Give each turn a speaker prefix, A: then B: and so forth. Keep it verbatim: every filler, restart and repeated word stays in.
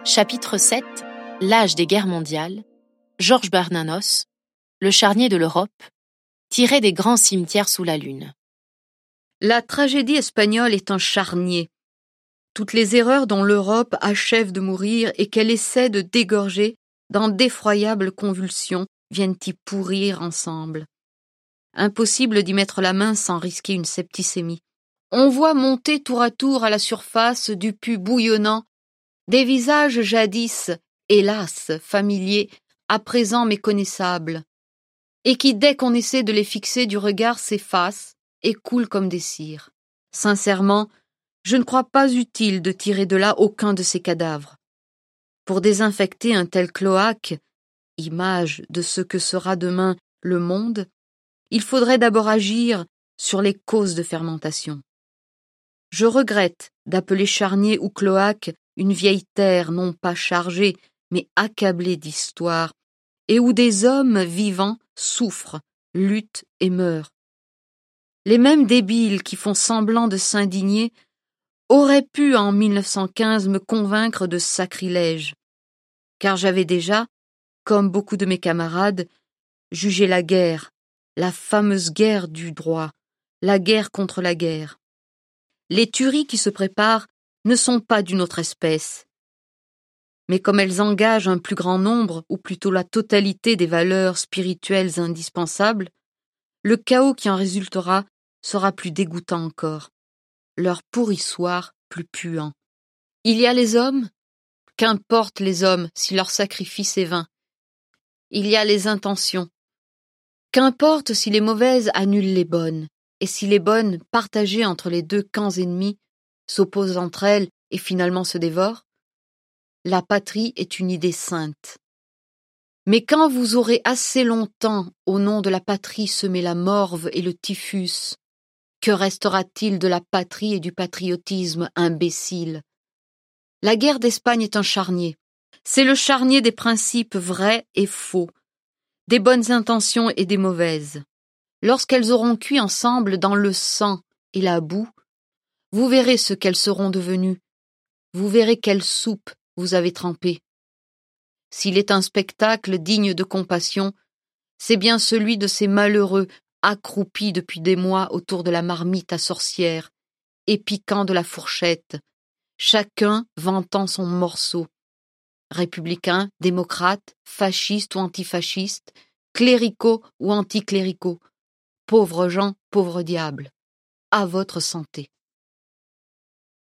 A: Chapitre sept. L'âge des guerres mondiales. Georges Bernanos. Le charnier de l'Europe. Tiré des grands cimetières sous la lune.
B: La tragédie espagnole est un charnier. Toutes les erreurs dont l'Europe achève de mourir et qu'elle essaie de dégorger dans d'effroyables convulsions viennent y pourrir ensemble. Impossible d'y mettre la main sans risquer une septicémie. On voit monter tour à tour à la surface du pus bouillonnant des visages jadis, hélas, familiers, à présent méconnaissables, et qui, dès qu'on essaie de les fixer du regard, s'effacent et coulent comme des cires. Sincèrement, je ne crois pas utile de tirer de là aucun de ces cadavres. Pour désinfecter un tel cloaque, image de ce que sera demain le monde, il faudrait d'abord agir sur les causes de fermentation. Je regrette d'appeler charnier ou cloaque une vieille terre non pas chargée, mais accablée d'histoire, et où des hommes vivants souffrent, luttent et meurent. Les mêmes débiles qui font semblant de s'indigner auraient pu en mille neuf cent quinze me convaincre de sacrilège, car j'avais déjà, comme beaucoup de mes camarades, jugé la guerre, la fameuse guerre du droit, la guerre contre la guerre. Les tueries qui se préparent ne sont pas d'une autre espèce. Mais comme elles engagent un plus grand nombre, ou plutôt la totalité des valeurs spirituelles indispensables, le chaos qui en résultera sera plus dégoûtant encore, leur pourrissoir plus puant. Il y a les hommes, qu'importe les hommes si leur sacrifice est vain. Il y a les intentions, qu'importe si les mauvaises annulent les bonnes, et si les bonnes, partagées entre les deux camps ennemis, s'opposent entre elles et finalement se dévorent. La patrie est une idée sainte. Mais quand vous aurez assez longtemps, au nom de la patrie, semé la morve et le typhus, que restera-t-il de la patrie et du patriotisme imbécile? La guerre d'Espagne est un charnier. C'est le charnier des principes vrais et faux, des bonnes intentions et des mauvaises. Lorsqu'elles auront cuit ensemble dans le sang et la boue, vous verrez ce qu'elles seront devenues. Vous verrez quelle soupe vous avez trempée. S'il est un spectacle digne de compassion, c'est bien celui de ces malheureux accroupis depuis des mois autour de la marmite à sorcière et piquant de la fourchette, chacun vantant son morceau. Républicains, démocrates, fascistes ou antifascistes, cléricaux ou anticléricaux. Pauvres gens, pauvres diables. À votre santé.